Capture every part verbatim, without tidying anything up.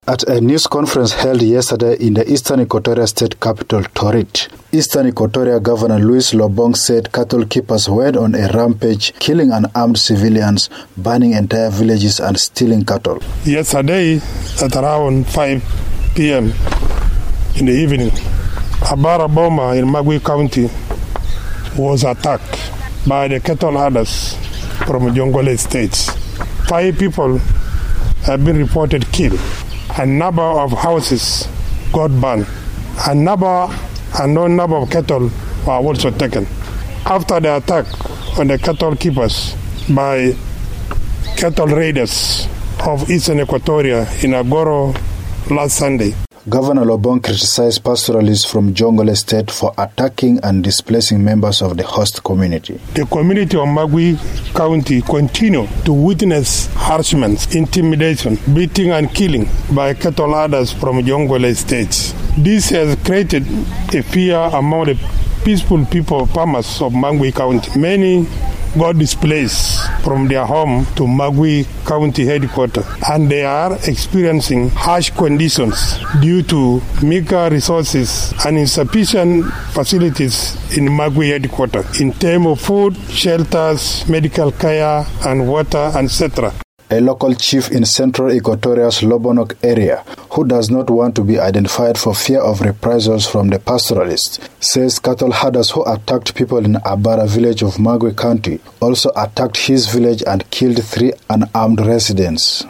At a news conference held yesterday in the Eastern Equatoria State capital, Torit, Eastern Equatoria Governor Louis Lobong said cattle keepers went on a rampage, killing unarmed civilians, burning entire villages and stealing cattle. Yesterday, at around five p.m. in the evening, a Bara Boma in Magui County was attacked by the cattle herders from Jonglei State. Five people have been reported killed. A number of houses got burned. A number, unknown number of cattle were also taken. After the attack on the cattle keepers by cattle raiders of Eastern Equatoria in Agoro last Sunday, Governor Lobong criticized pastoralists from Jonglei State for attacking and displacing members of the host community. The community of Magui County continue to witness harassment, intimidation, beating and killing by cattle herders from Jonglei State. This has created a fear among the peaceful people, farmers of Magui County. Many got displaced from their home to Magui County headquarters, and they are experiencing harsh conditions due to meager resources and insufficient facilities in Magui headquarters in terms of food, shelters, medical care, and water, et cetera. A local chief in central Equatoria's Lobonok area, who does not want to be identified for fear of reprisals from the pastoralists, says cattle herders who attacked people in Abara village of Magui County also attacked his village and killed three unarmed residents.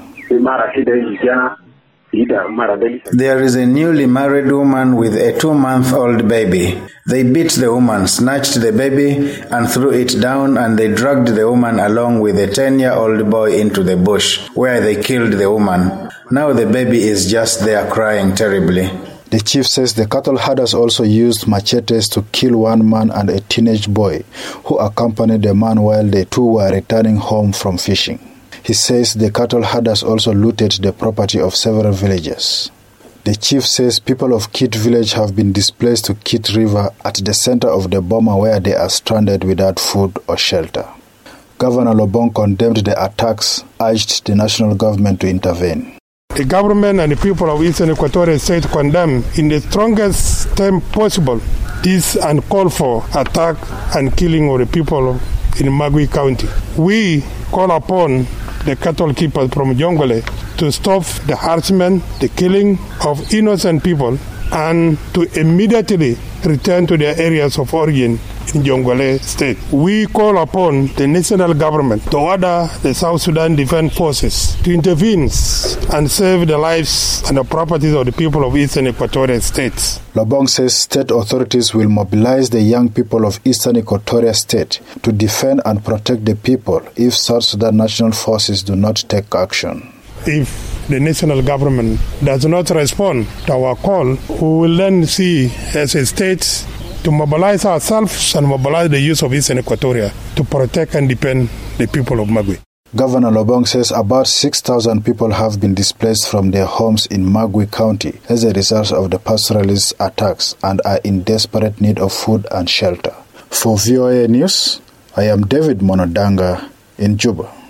There is a newly married woman with a two-month-old baby. They beat the woman, snatched the baby, and threw it down, and they dragged the woman along with a ten-year-old boy into the bush, where they killed the woman. Now the baby is just there crying terribly. The chief says the cattle herders also used machetes to kill one man and a teenage boy, who accompanied the man while the two were returning home from fishing. He says the cattle herders also looted the property of several villagers. The chief says people of Kit village have been displaced to Kit River at the center of the Boma, where they are stranded without food or shelter. Governor Lobong condemned the attacks, urged the national government to intervene. The government and the people of Eastern Equatoria State condemn in the strongest term possible this uncalled for attack and killing of the people in Magui County. We call upon the cattle keepers from Jonglei to stop the harassment, the killing of innocent people, and to immediately return to their areas of origin in Jonglei State. We call upon the national government to order the South Sudan Defense Forces to intervene and save the lives and the properties of the people of Eastern Equatoria State. Lobong says state authorities will mobilize the young people of Eastern Equatoria State to defend and protect the people if South Sudan National Forces do not take action. If the national government does not respond to our call, we will then see as a state to mobilize ourselves and mobilize the youth of Eastern Equatoria to protect and defend the people of Magui. Governor Lobong says about six thousand people have been displaced from their homes in Magui County as a result of the pastoralist attacks and are in desperate need of food and shelter. For V O A News, I am David Monodanga in Juba.